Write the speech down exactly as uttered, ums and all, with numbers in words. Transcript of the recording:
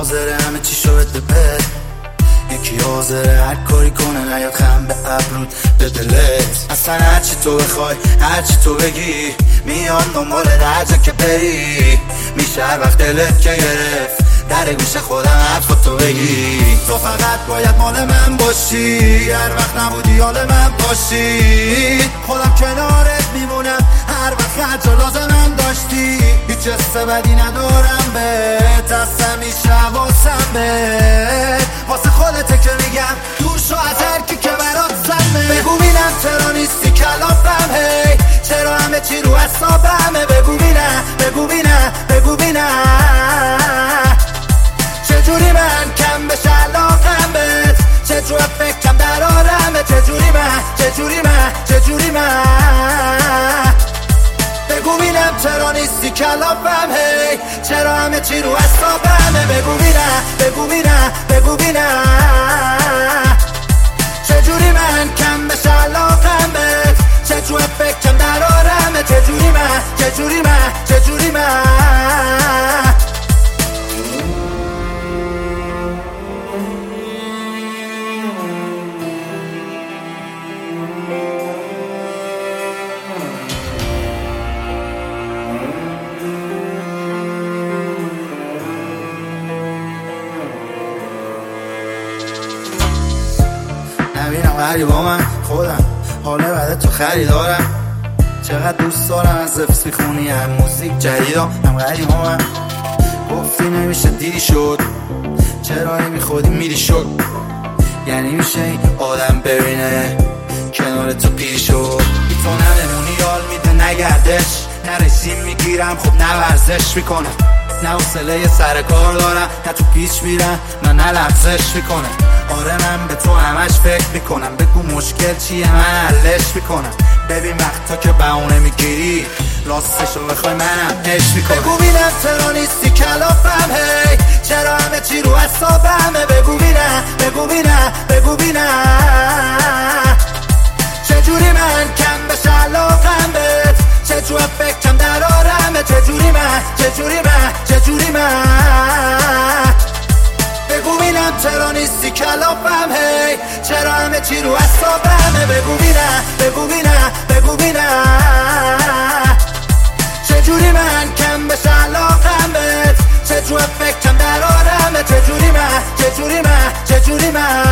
حاضره همه چی شو بده بد، یکی حاضره هر کاری کنه نیاد خم به ابرود به دلت. اصلا هرچی تو بخوای هرچی تو بگی میان دنبال هر جا که بری، میشه هر وقت دلت که گرفت در گوش خودم حرفاتو بگی. تو فقط باید مال من باشی، هر وقت نبودی حال من باشی، خودم کنارت میمونم هر وقت هر جا لازمم داشتی. هیچ حس بدی ندارم بهت، اصلا میشه حواسم بهت، واسه خودته که میگم دور شو از هر کی که برات سمه. بگو بینم چرا نیستی کلافم، هی چرا همه چی رو حسابمه. بگو بینم بگو بینم بگو بینم چجوری من کم بشه علاقم بهت، چجور فکرم در آرمه. چجوری من چجوری من چجوری من بگو بینم چرا نیستی کلافم، هی چرا همه چی رو حسابمه. بگو بینم بگو بینم بگو بینم چجوری من کم بشه علاقم بهت، چجور فکرم در آرمه. چجوری من چجوری من چجوری من نبینم غریبا من خودم حاله بعد تو خریدارم، چقدر دوست دارم از حفظ میخونی هم موزیک جدیدم هم غریبا من. گفتی نمیشه دیدی شد، چرا نمیخودی میری شد، یعنی میشه این آدم ببینه کنار تو پیری شد. بی تو نمونی یال میده نگردش، نه رژیم میگیرم خب نه ورزش میکنم، نه حوصله سر کار دارم، نه تو پیچ میرم نه نه لغزش میکنم. آره من به تو همش فکر میکنم، بگو مشکل چیه من حلش میکنم. ببین وقتا که بهونه میگیری راستشو بخوای منم عشق میکنم. بگو بینم چرا نیستی کلافم، هی چرا همه چی رو حسابمه. بگو بینم بگو بینم بگو بینم چجوری من کم بشه علاقم بهت، چجور فکرم در آرمه. چجوری من چجوری من چجوری من بگو بینم چرا نیستی کلافم، هی چرا همه چی رو حسابمه. بگو بینم بگو بینم بگو بینم چجوری من کم بشه علاقم بهت، چجور فکرم در آرمه. چجوری من چجوری من چجوری من